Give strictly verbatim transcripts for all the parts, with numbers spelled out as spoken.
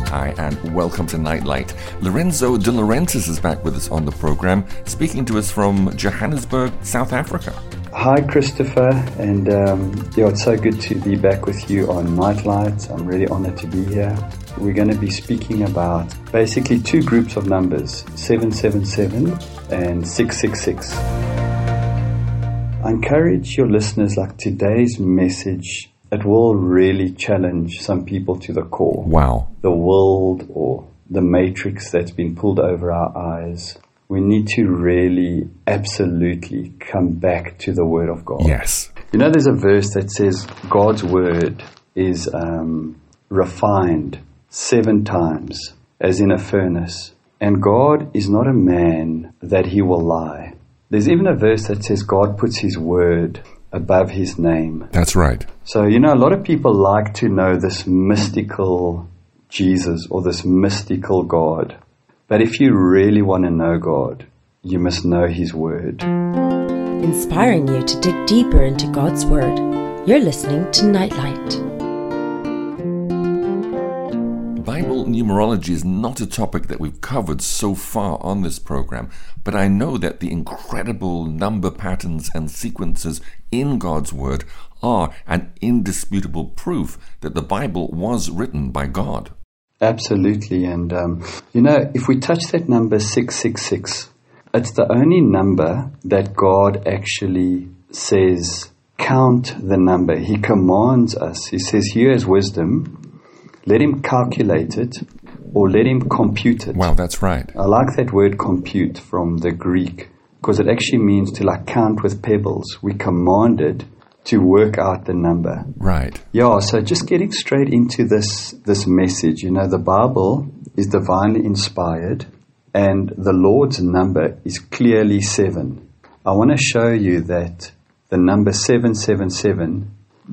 Hi, and welcome to Nightlight. Lorenzo De Laurentiis is back with us on the program, speaking to us from Johannesburg, South Africa. Hi, Christopher, and um, yeah, it's so good to be back with you on Nightlight. I'm really honored to be here. We're going to be speaking about basically two groups of numbers, seven seven seven and six six six. I encourage your listeners, like today's message, it will really challenge some people to the core. Wow. The world or the matrix that's been pulled over our eyes. We need to really absolutely come back to the Word of God. Yes. You know, there's a verse that says God's Word is um, refined seven times, as in a furnace. And God is not a man that he will lie. There's even a verse that says God puts his word above his name. That's right. So, you know, a lot of people like to know this mystical Jesus or this mystical God. But if you really want to know God, you must know his word. Inspiring you to dig deeper into God's word. You're listening to Nightlight. Bible numerology is not a topic that we've covered so far on this program, but I know that the incredible number patterns and sequences in God's Word are an indisputable proof that the Bible was written by God. Absolutely, and um, you know, if we touch that number six six six, it's the only number that God actually says, count the number. He commands us. He says, here is wisdom. Let him calculate it or let him compute it. Wow, that's right. I like that word compute from the Greek because it actually means to like count with pebbles. We commanded to work out the number. Right. Yeah, so just getting straight into this, this message. You know, the Bible is divinely inspired and the Lord's number is clearly seven. I want to show you that the number seven seven seven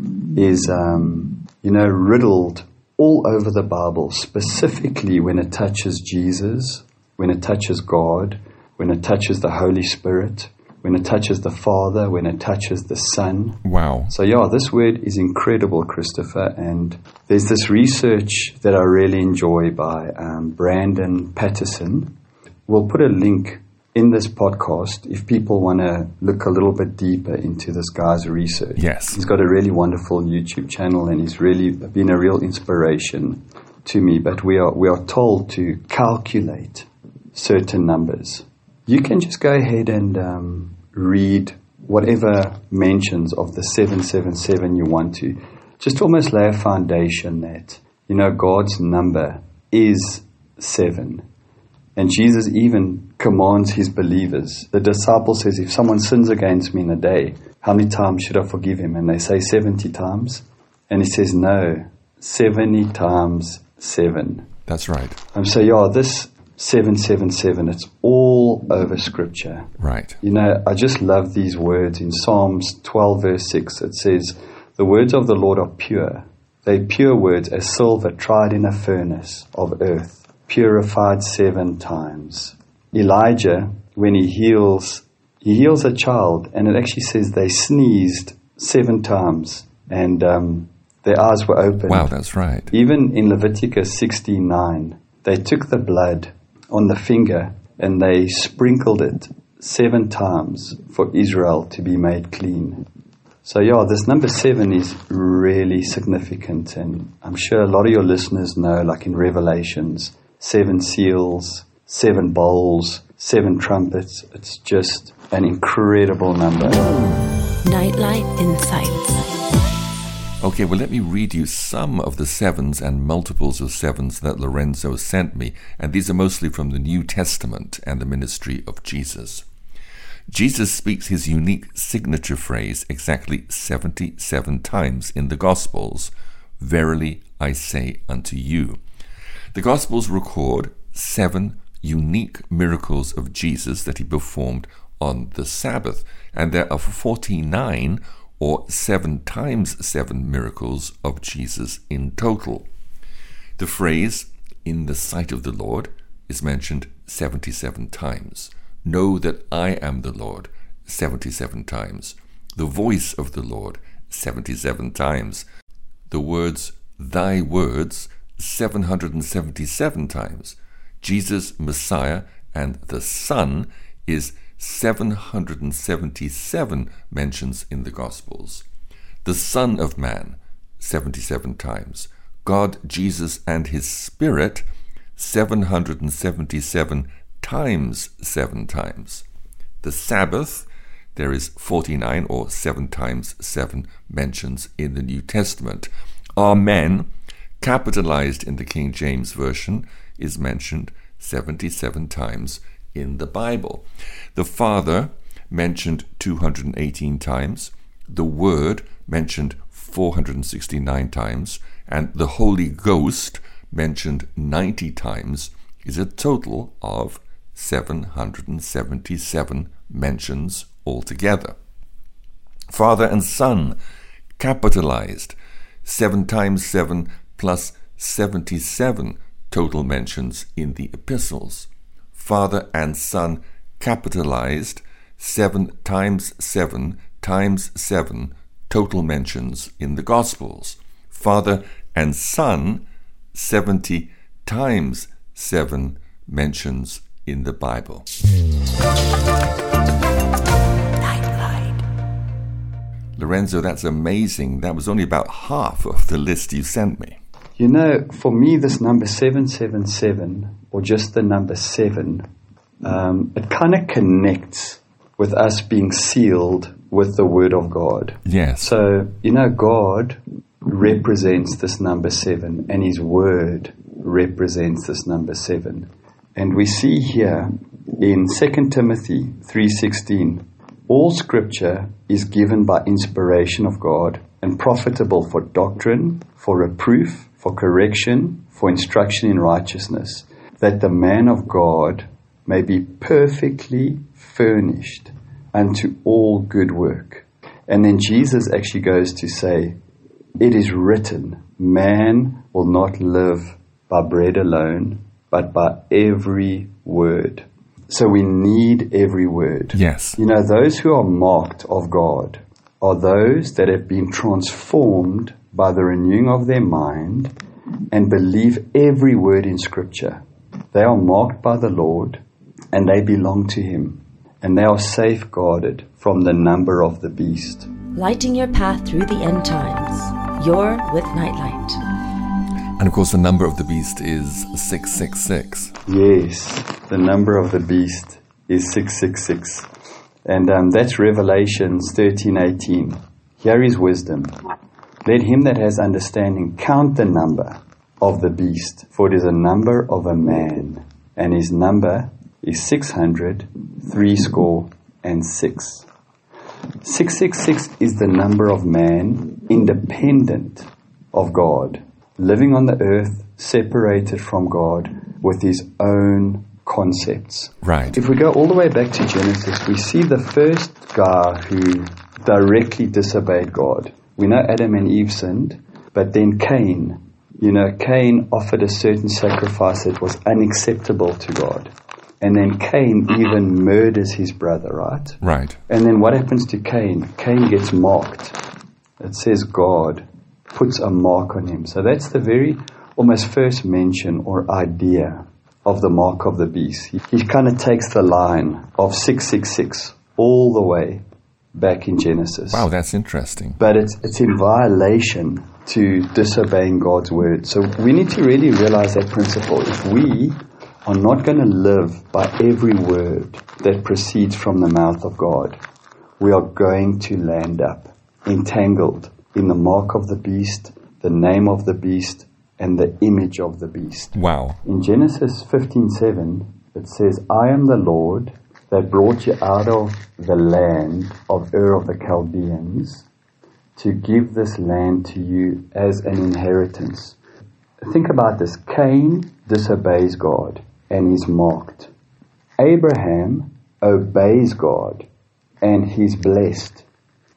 is, um, you know, riddled all over the Bible, specifically when it touches Jesus, when it touches God, when it touches the Holy Spirit, when it touches the Father, when it touches the Son. Wow. So yeah, this word is incredible, Christopher, and there's this research that I really enjoy by um, Brandon Patterson. We'll put a link in this podcast if people want to look a little bit deeper into this guy's research. Yes. He's got a really wonderful YouTube channel and he's really been a real inspiration to me. But we are we are told to calculate certain numbers. You can just go ahead and um, read whatever mentions of the seven seven seven you want to. Just almost lay a foundation that, you know, God's number is seven. And Jesus even commands his believers. The disciple says, if someone sins against me in a day, how many times should I forgive him? And they say seventy times. And he says, no, seventy times seven. That's right. Um, so yeah, this seven seven seven, it's all over Scripture. Right. You know, I just love these words. In Psalms twelve verse six, it says, the words of the Lord are pure. They're pure words as silver tried in a furnace of earth, purified seven times. Elijah, when he heals, he heals a child, and it actually says they sneezed seven times, and um, their eyes were opened. Wow, that's right. Even in Leviticus sixteen nine, they took the blood on the finger and they sprinkled it seven times for Israel to be made clean. So yeah, this number seven is really significant, and I'm sure a lot of your listeners know, like in Revelations, seven seals, seven bowls, seven trumpets. It's just an incredible number. Nightlight Insights. Okay, well, let me read you some of the sevens and multiples of sevens that Lorenzo sent me, and these are mostly from the New Testament and the ministry of Jesus. Jesus speaks his unique signature phrase exactly seventy-seven times in the Gospels, "Verily I say unto you." The Gospels record seven unique miracles of Jesus that he performed on the Sabbath, and there are forty-nine or seven times seven miracles of Jesus in total. The phrase, "in the sight of the Lord," is mentioned seventy-seven times. "Know that I am the Lord," seventy-seven times. "The voice of the Lord," seventy-seven times. The words, "thy words," seven hundred seventy-seven times. Jesus, Messiah, and the Son is seven hundred seventy-seven mentions in the Gospels. The Son of Man, seventy-seven times. God, Jesus, and His Spirit, seven hundred seventy-seven times seven times. The Sabbath, there is forty-nine or seven times seven mentions in the New Testament. Amen, capitalized in the King James Version, is mentioned seventy-seven times in the Bible. The Father, mentioned two hundred eighteen times. The Word, mentioned four hundred sixty-nine times. And the Holy Ghost, mentioned ninety times, is a total of seven hundred seventy-seven mentions altogether. Father and Son, capitalized, seven times seven plus seventy-seven total mentions in the epistles. Father and Son, capitalized, seven times seven times seven total mentions in the Gospels. Father and Son, seventy times seven mentions in the Bible. Lorenzo, that's amazing. That was only about half of the list you sent me. You know, for me, this number seven seven seven, or just the number seven, um, it kind of connects with us being sealed with the Word of God. Yes. So, you know, God represents this number seven, and His Word represents this number seven. And we see here in Second Timothy three sixteen, all Scripture is given by inspiration of God and profitable for doctrine, for reproof, for correction, for instruction in righteousness, that the man of God may be perfectly furnished unto all good work. And then Jesus actually goes to say, it is written, man will not live by bread alone, but by every word. So we need every word. Yes. You know, those who are marked of God are those that have been transformed by the renewing of their mind and believe every word in Scripture. They are marked by the Lord and they belong to Him, and they are safeguarded from the number of the beast. Lighting your path through the end times. You're with Nightlight. And of course, the number of the beast is six six six. Yes, the number of the beast is six six six. And um, that's Revelations thirteen eighteen. Here is wisdom. Let him that has understanding count the number of the beast, for it is a number of a man, and his number is six hundred, three score, and six. six six six is the number of man independent of God, living on the earth, separated from God, with his own concepts. Right. If we go all the way back to Genesis, we see the first guy who directly disobeyed God. We know Adam and Eve sinned, but then Cain, you know, Cain offered a certain sacrifice that was unacceptable to God. And then Cain even murders his brother, right? Right. And then what happens to Cain? Cain gets marked. It says God puts a mark on him. So that's the very almost first mention or idea of the mark of the beast. He, he kind of takes the line of six six six all the way back in Genesis. Wow, that's interesting. But it's it's in violation to disobeying God's word. So we need to really realize that principle. If we are not going to live by every word that proceeds from the mouth of God, we are going to land up entangled in the mark of the beast, the name of the beast, and the image of the beast. Wow. In Genesis fifteen seven, it says, I am the Lord that brought you out of the land of Ur of the Chaldeans to give this land to you as an inheritance. Think about this. Cain disobeys God and he's marked. Abraham obeys God and he's blessed.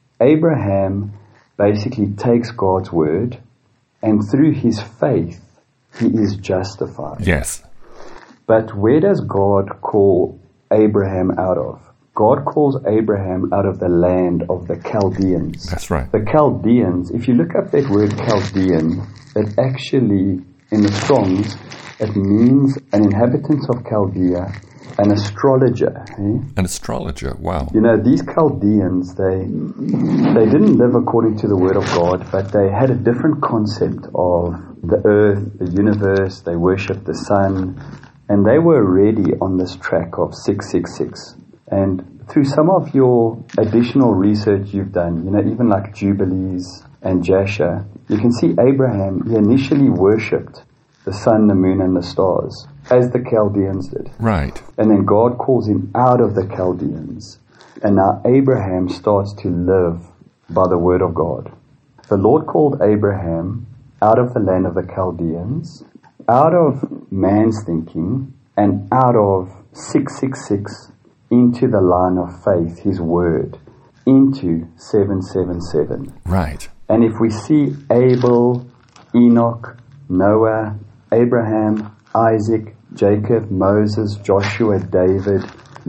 Abraham basically takes God's word, and through his faith, he is justified. Yes. But where does God call Abraham out of? God calls Abraham out of the land of the Chaldeans. That's right. The Chaldeans, if you look up that word Chaldean, it actually in the Strongs, it means an inhabitant of Chaldea, an astrologer. Eh? An astrologer, wow. You know, these Chaldeans, they they didn't live according to the word of God, but they had a different concept of the earth, the universe. They worshipped the sun, and they were already on this track of six six six. And through some of your additional research you've done, you know, even like Jubilees and Jasher, you can see Abraham, he initially worshipped the sun, the moon, and the stars, as the Chaldeans did. Right. And then God calls him out of the Chaldeans. And now Abraham starts to live by the word of God. The Lord called Abraham out of the land of the Chaldeans, out of man's thinking, and out of six six six into the line of faith, his word, into seven seven seven. Right. And if we see Abel, Enoch, Noah, Abraham, Isaac, Jacob, Moses, Joshua, David,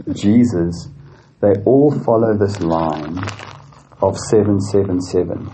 Jesus, they all follow this line of seven seven seven.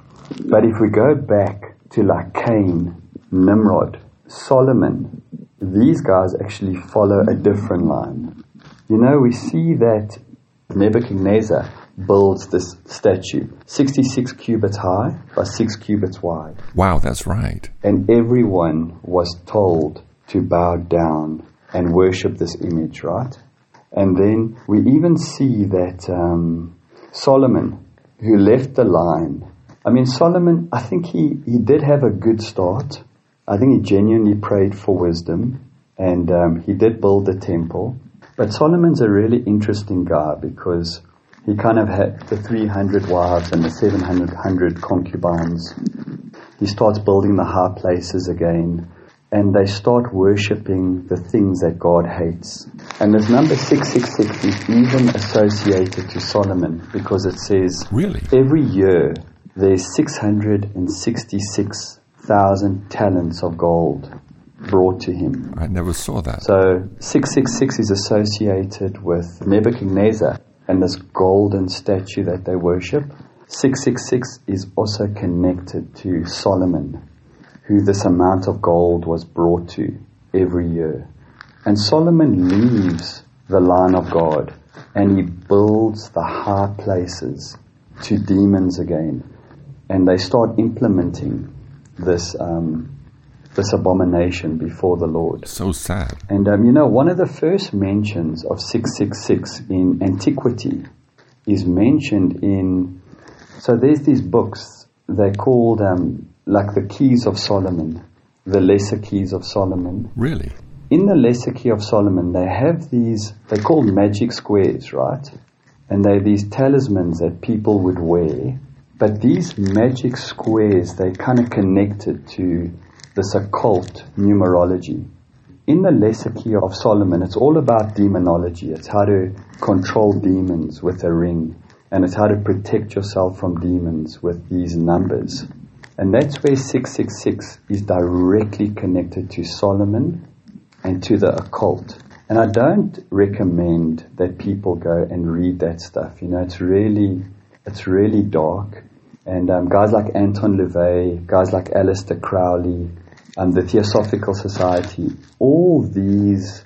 But if we go back to like Cain, Nimrod, Solomon, these guys actually follow a different line. You know, we see that Nebuchadnezzar builds this statue, sixty-six cubits high by six cubits wide. Wow, that's right. And everyone was told to bow down and worship this image, right? And then we even see that um, Solomon, who left the line, I mean, Solomon, I think he, he did have a good start. I think he genuinely prayed for wisdom, and um, he did build the temple. But Solomon's a really interesting guy because he kind of had the three hundred wives and the seven hundred concubines. He starts building the high places again, and they start worshipping the things that God hates. And this number six six six is even associated to Solomon because it says, really, every year there's six hundred sixty-six thousand talents of gold brought to him. I never saw that. So six six six is associated with Nebuchadnezzar and this golden statue that they worship. six six six is also connected to Solomon, who this amount of gold was brought to every year. And Solomon leaves the line of God and he builds the high places to demons again. And they start implementing this um, this abomination before the Lord. So sad. And um, you know, one of the first mentions of six six six in antiquity is mentioned in, so there's these books, they're called um, like the Keys of Solomon, the Lesser Keys of Solomon. Really? In the Lesser Key of Solomon, they have these, they're called magic squares, right? And they're these talismans that people would wear. But these magic squares, they're kind of connected to this occult numerology. In the Lesser Key of Solomon, it's all about demonology. It's how to control demons with a ring. And it's how to protect yourself from demons with these numbers. And that's where six six six is directly connected to Solomon and to the occult. And I don't recommend that people go and read that stuff. You know, it's really, it's really dark. And um, guys like Anton LaVey, guys like Aleister Crowley, um, the Theosophical Society, all these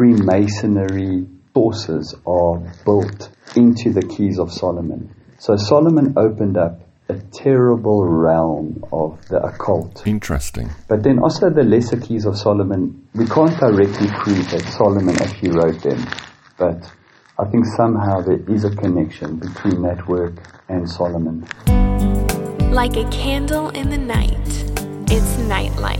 Freemasonry sources are built into the Keys of Solomon. So Solomon opened up a terrible realm of the occult. Interesting. But then also the Lesser Keys of Solomon, we can't directly prove that Solomon actually wrote them. But I think somehow there is a connection between that work and Solomon. Like a candle in the night, it's nightlight.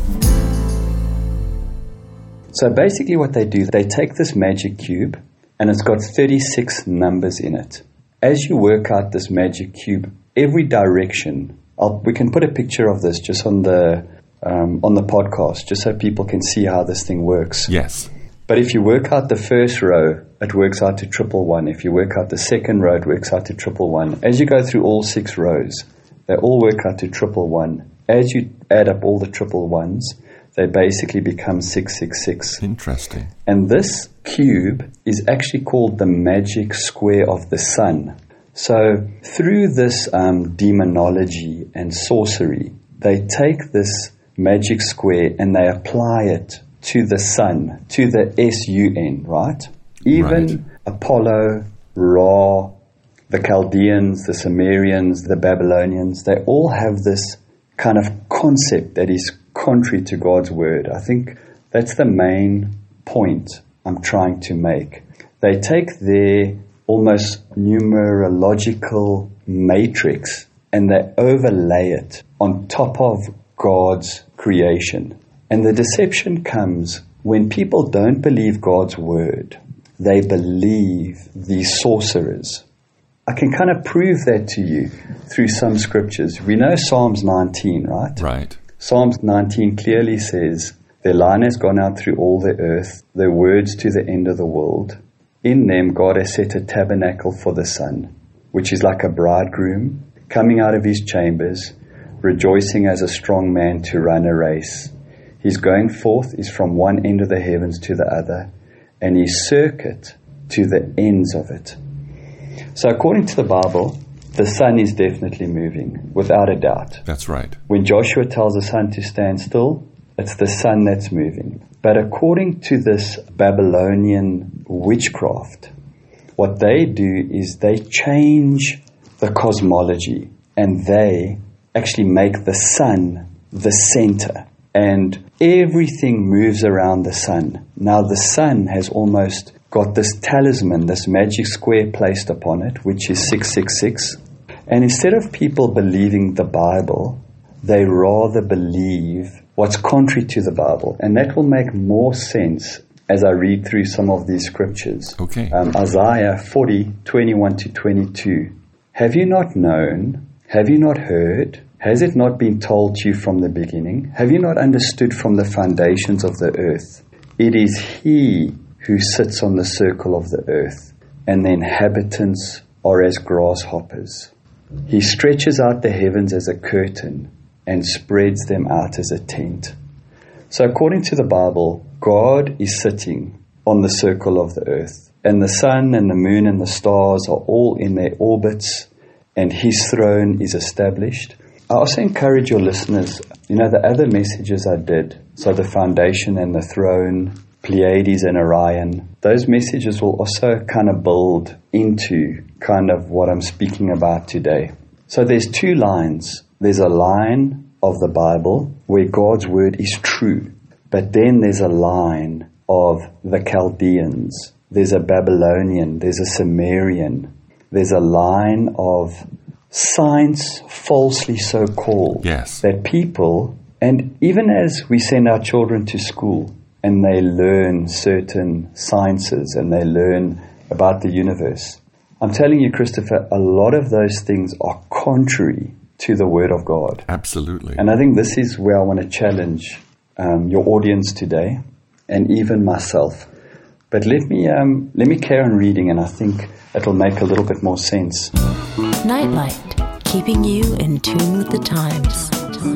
So basically what they do, they take this magic cube and it's got thirty-six numbers in it. As you work out this magic cube, every direction, I'll, we can put a picture of this just on the um, on the podcast, just so people can see how this thing works. Yes. But if you work out the first row, it works out to triple one. If you work out the second row, it works out to triple one. As you go through all six rows, they all work out to triple one. As you add up all the triple ones, they basically become six six six. Interesting. And this cube is actually called the magic square of the sun. So through this um, demonology and sorcery, they take this magic square and they apply it to the sun, to the S U N, right? Even right. Apollo, Ra, the Chaldeans, the Sumerians, the Babylonians, they all have this kind of concept that is contrary to God's word. I think that's the main point I'm trying to make. They take their almost numerological matrix and they overlay it on top of God's creation. And the deception comes when people don't believe God's word. They believe these sorcerers. I can kind of prove that to you through some scriptures. We know Psalms nineteen, right? Right. Psalms nineteen clearly says, their line has gone out through all the earth, their words to the end of the world. In them God has set a tabernacle for the sun, which is like a bridegroom coming out of his chambers, rejoicing as a strong man to run a race. His going forth is from one end of the heavens to the other, and his circuit to the ends of it. So according to the Bible, the sun is definitely moving, without a doubt. That's right. When Joshua tells the sun to stand still, it's the sun that's moving. But according to this Babylonian witchcraft, what they do is they change the cosmology and they actually make the sun the center. And everything moves around the sun. Now the sun has almost got this talisman, this magic square placed upon it, which is six six six. And instead of people believing the Bible, they rather believe what's contrary to the Bible. And that will make more sense as I read through some of these scriptures. Okay. Um, Isaiah forty, twenty-one to twenty-two. Have you not known? Have you not heard? Has it not been told to you from the beginning? Have you not understood from the foundations of the earth? It is He who sits on the circle of the earth, and the inhabitants are as grasshoppers. He stretches out the heavens as a curtain and spreads them out as a tent. So according to the Bible, God is sitting on the circle of the earth, and the sun and the moon and the stars are all in their orbits, and His throne is established. I also encourage your listeners, you know, the other messages I did, so the foundation and the throne, Pleiades and Orion, those messages will also kind of build into kind of what I'm speaking about today. So there's two lines. There's a line of the Bible where God's word is true, but then there's a line of the Chaldeans. There's a Babylonian, there's a Sumerian, there's a line of science falsely so called. Yes. That people, and even as we send our children to school and they learn certain sciences and they learn about the universe, I'm telling you, Christopher, a lot of those things are contrary to the Word of God. Absolutely. And I think this is where I want to challenge um, your audience today and even myself. But let me um, let me carry on reading, and I think it'll make a little bit more sense. Nightlight, keeping you in tune with the times.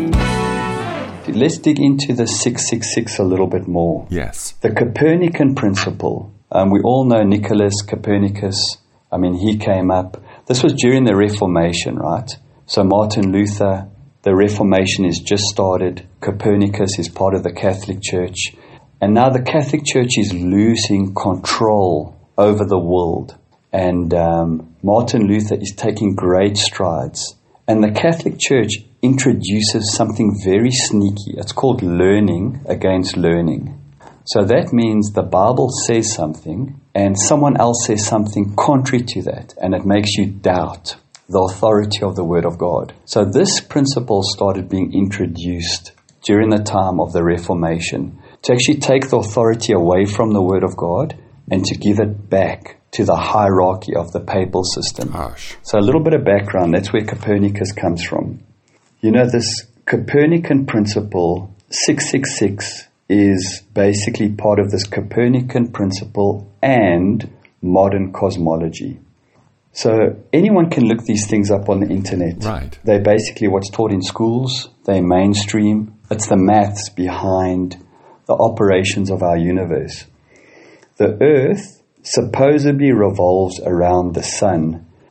Let's dig into the six six six a little bit more. Yes. The Copernican principle. Um, we all know Nicholas Copernicus. I mean, he came up. This was during the Reformation, right? So Martin Luther, the Reformation is just started. Copernicus is part of the Catholic Church. And now the Catholic Church is losing control over the world. And um, Martin Luther is taking great strides. And the Catholic Church introduces something very sneaky. It's called learning against learning. So that means the Bible says something and someone else says something contrary to that. And it makes you doubt the authority of the Word of God. So this principle started being introduced during the time of the Reformation to actually take the authority away from the Word of God and to give it back to the hierarchy of the papal system. Gosh. So a little bit of background, that's where Copernicus comes from. You know, this Copernican principle, six six six, is basically part of this Copernican principle and modern cosmology. So anyone can look these things up on the internet. Right. They're basically what's taught in schools. They're mainstream. It's the maths behind the operations of our universe. The Earth supposedly revolves around the sun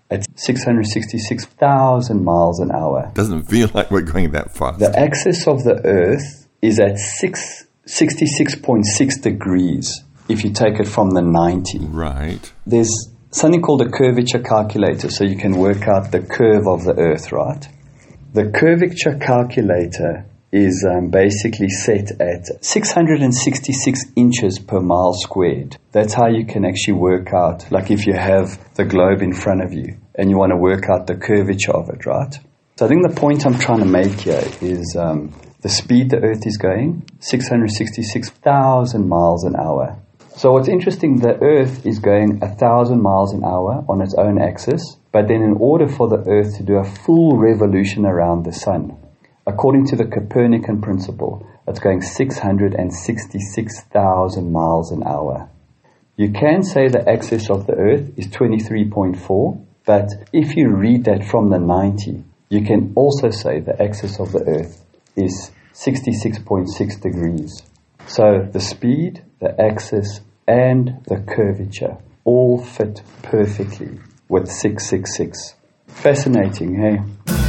at six hundred sixty-six thousand miles an hour. Doesn't feel like we're going that fast. The axis of the Earth is at six, sixty-six point six degrees if you take it from the ninety. Right. There's something called a curvature calculator, so you can work out the curve of the Earth, right? The curvature calculator is um, basically set at six hundred sixty-six inches per mile squared. That's how you can actually work out, like if you have the globe in front of you and you want to work out the curvature of it, right? So I think the point I'm trying to make here is um, the speed the Earth is going, six hundred sixty-six thousand miles an hour. So what's interesting, the Earth is going one thousand miles an hour on its own axis, but then in order for the Earth to do a full revolution around the Sun, according to the Copernican principle, it's going six hundred sixty-six thousand miles an hour. You can say the axis of the Earth is twenty-three point four, but if you read that from the ninety, you can also say the axis of the Earth is sixty-six point six degrees. So the speed, the axis, and the curvature all fit perfectly with six six six. Fascinating, hey?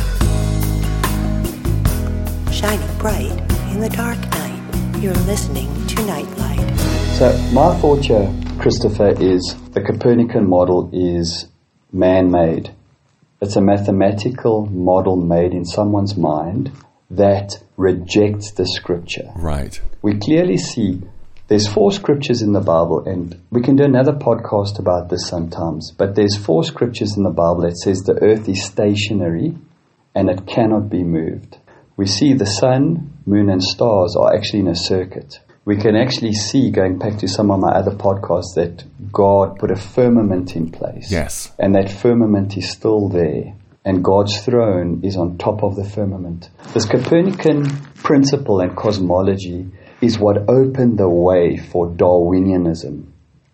Shining bright in the dark night, you're listening to Nightlight. So my thought here, Christopher, is the Copernican model is man-made. It's a mathematical model made in someone's mind that rejects the scripture. Right. We clearly see there's four scriptures in the Bible, and we can do another podcast about this sometimes, but there's four scriptures in the Bible that says the earth is stationary and it cannot be moved. We see the sun, moon, and stars are actually in a circuit. We can actually see, going back to some of my other podcasts, that God put a firmament in place. Yes. And that firmament is still there. And God's throne is on top of the firmament. This Copernican principle and cosmology is what opened the way for Darwinianism.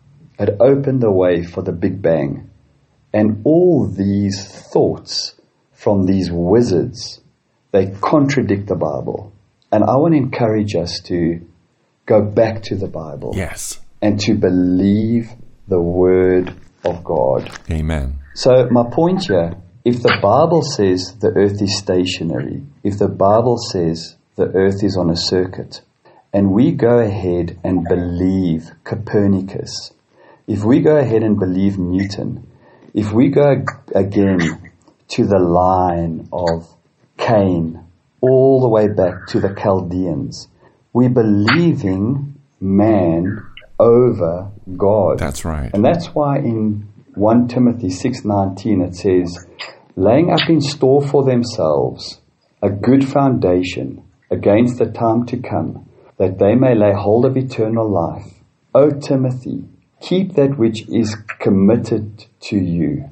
It opened the way for the Big Bang. And all these thoughts from these wizards, they contradict the Bible. And I want to encourage us to go back to the Bible. Yes. And to believe the Word of God. Amen. So my point here, if the Bible says the earth is stationary, if the Bible says the earth is on a circuit, and we go ahead and believe Copernicus, if we go ahead and believe Newton, if we go again to the line of Cain, all the way back to the Chaldeans, we're believing man over God. That's right. And that's why in First Timothy six nineteen it says, laying up in store for themselves a good foundation against the time to come, that they may lay hold of eternal life. O Timothy, keep that which is committed to you,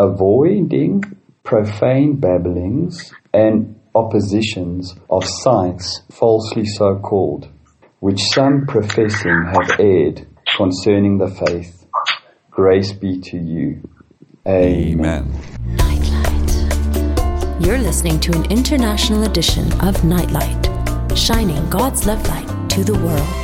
avoiding profane babblings and oppositions of science falsely so called, which some professing have erred concerning the faith. Grace be to you. Amen. Nightlight. You're listening to an international edition of Nightlight, shining God's love light to the world.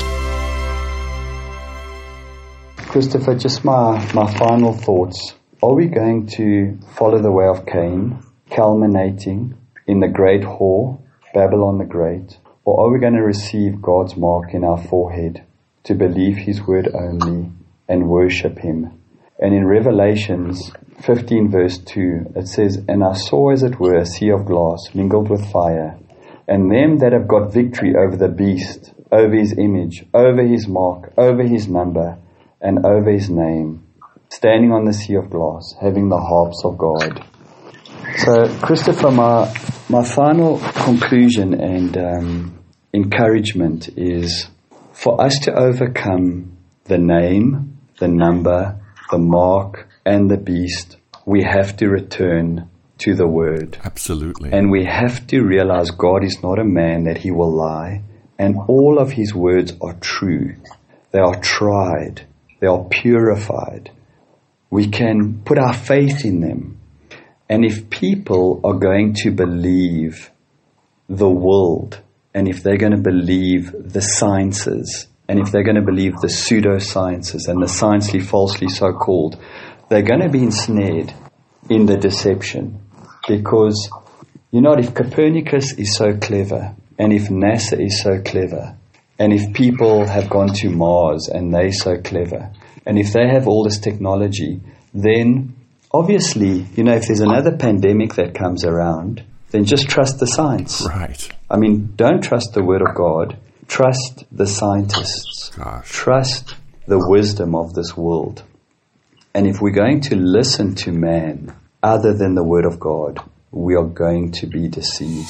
Christopher, just my, my final thoughts. Are we going to follow the way of Cain, culminating in the great whore, Babylon the Great? Or are we going to receive God's mark in our forehead to believe His word only and worship Him? And in Revelations fifteen verse two, it says, and I saw as it were a sea of glass mingled with fire, and them that have got victory over the beast, over his image, over his mark, over his number, and over his name, standing on the sea of glass, having the harps of God. So, Christopher, my, my final conclusion and um, encouragement is for us to overcome the name, the number, the mark, and the beast, we have to return to the Word. Absolutely. And we have to realize God is not a man that He will lie, and all of His words are true. They are tried. They are purified. We can put our faith in them. And if people are going to believe the world, and if they're going to believe the sciences, and if they're going to believe the pseudosciences and the sciencely falsely so-called, they're going to be ensnared. in the deception. Because, you know, if Copernicus is so clever, and if NASA is so clever, and if people have gone to Mars and they're so clever, and if they have all this technology, then obviously, you know, if there's another pandemic that comes around, then just trust the science. Right. I mean, don't trust the word of God. Trust the scientists. Gosh. Trust the wisdom of this world. And if we're going to listen to man other than the word of God, we are going to be deceived.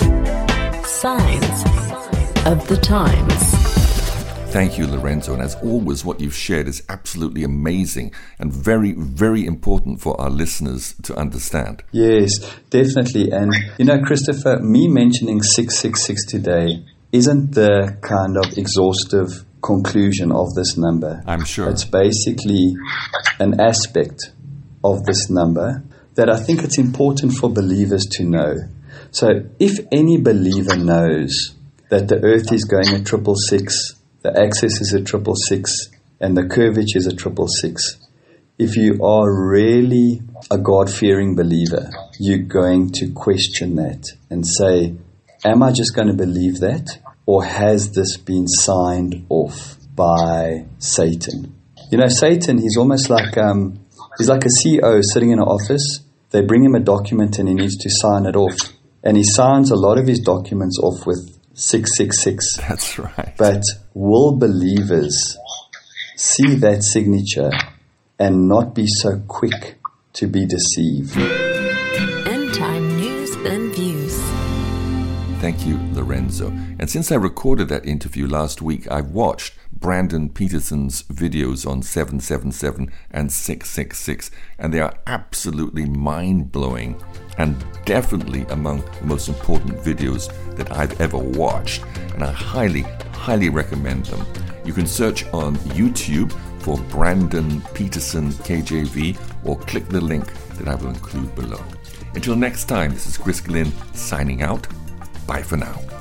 Signs of the times. Thank you, Lorenzo. And as always, what you've shared is absolutely amazing and very, very important for our listeners to understand. Yes, definitely. And, you know, Christopher, me mentioning six six six today isn't the kind of exhaustive conclusion of this number. I'm sure. It's basically an aspect of this number that I think it's important for believers to know. So if any believer knows that the earth is going at triple six, the axis is a triple six, and the curvature is a triple six, if you are really a God-fearing believer, you're going to question that and say, am I just going to believe that? Or has this been signed off by Satan? You know, Satan, he's almost like, um, he's like a C E O sitting in an office. They bring him a document and he needs to sign it off. And he signs a lot of his documents off with six six six. That's right. But will believers see that signature and not be so quick to be deceived? End time news and views. Thank you, Lorenzo. And since I recorded that interview last week, I've watched Brandon Peterson's videos on seven seven seven and six six six, and they are absolutely mind-blowing and definitely among the most important videos that I've ever watched, and I highly, highly recommend them. You can search on YouTube for Brandon Peterson K J V or click the link that I will include below. Until next time, this is Chris Glynn signing out. Bye for now.